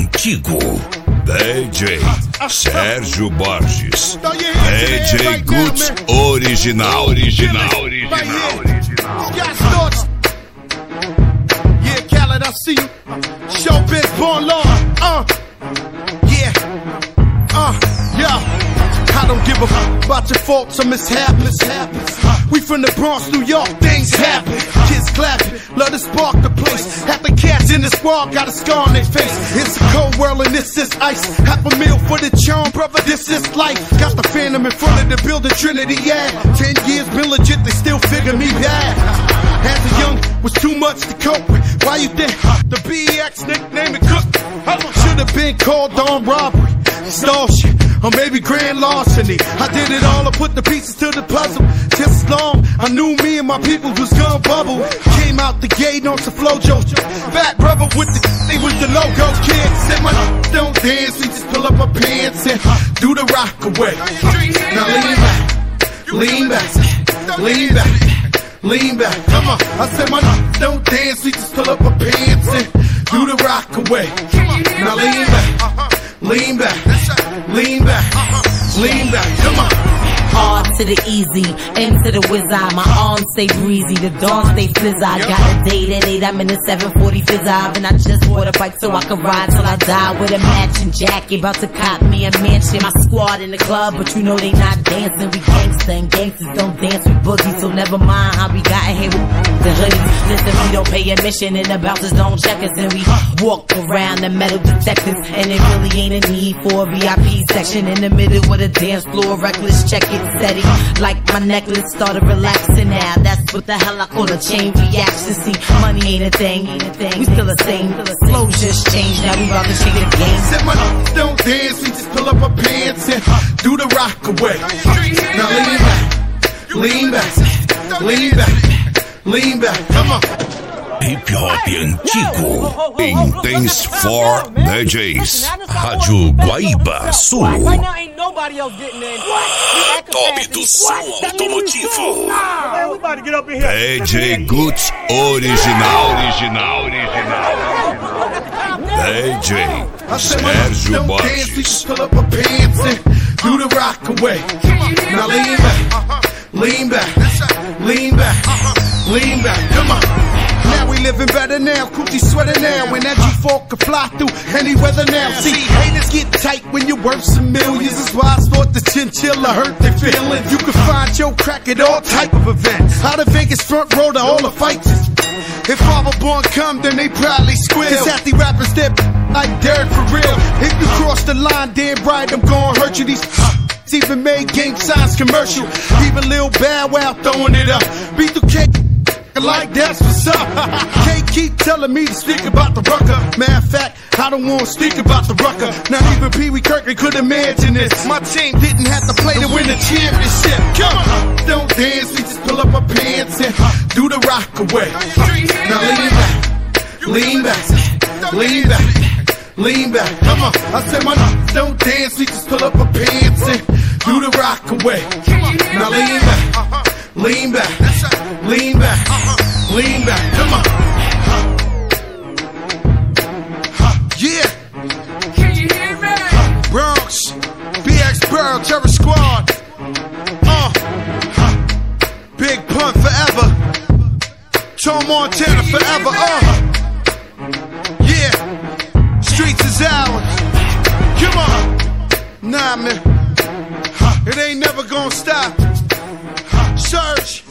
antigo. DJ Sérgio Borges. DJ Guts original. Yeah, Khaled, I see you. Showbiz born law. Yeah. I don't give a fuck about your faults or mishaps. We from the Bronx, New York, things happen. Kids clapping, love to spark the place. Half the cats in the squad got a scar on their face. It's a cold world and this is ice. Half a meal for the charm, brother, this is life. Got the Phantom in front of the building, Trinity, yeah. 10 years been legit, they still figure me bad. As a young, was too much to cope with. Why you think the BX nickname it Cook? Should've been called on robbery, extortion, or maybe grand larceny. I did it all, I put the pieces to the puzzle. Just as long I knew me and my people was gonna bubble. Came out the gate on some flojo. Fat brother with the with the logo. Kids said my don't dance, we just pull up our pants and do the rock away. Now lean back, come on. I said my don't dance, we just pull up our pants and do the rock away. Now lean back, come on. Hard to the easy, into the wizard. My arms stay breezy, the dawn stay fizz. I got a date at 8, I'm in the 740 fizz. And I just bought a bike so I can ride till I die with a matching jacket. About to cop me a mansion. My squad in the club, but you know they not dancing. We gangsta and gangsters don't dance with boogies. So never mind how we got in here with the hoodies. Listen, we don't pay admission and the bouncers don't check us. And we walk around the metal detectors. And it really ain't a need for a VIP section. In the middle with a dance floor, reckless, check it. Steady, like my necklace started relaxing now. That's what the hell I call a chain reaction. See, money ain't a thing. We still the same. Flow just changed. Now we about to change the game. Said my don't dance, we just pull up our pants and do the rock away. Now lean back, come on. Hip Hop antigo. Intense for DJs. Rádio Guaíba Sul. Top do som automotivo. DJ Guts original. DJ Sérgio Borges. Pull up our pants and do the rock away. Now lean back, come on. Now we living better now, coochie sweater now. When that G4 can fly through any weather now. See, haters get tight when you're worth some millions. That's why I thought the chinchilla hurt their feelings. You can find your crack at all type of events. Out of Vegas front row to all the fights. If Father Born come, then they probably squeal. Cause at the rappers that like Derek for real. If you cross the line, damn right, I'm gonna hurt you. These even made gang signs commercial. Even Lil Bow Wow throwing it up. B2K like that's what's up. Can't keep telling me to speak about the rucker. Matter of fact, I don't want to speak about the rucker. Not even Pee Wee Kirkland could imagine this. My team didn't have to play to win the championship. Come on, don't dance, we just pull up our pants and do the rock away. Now lean back, come on. I said my don't dance, we just pull up our pants and do the rock away. Now lean back, come on. Yeah. Can you hear me? Bronx, BX Pearl, Terror Squad. Big Pun forever. Tom Montana forever. Yeah. Streets is ours. Come on. Nah, man. It ain't never gonna stop. Surge.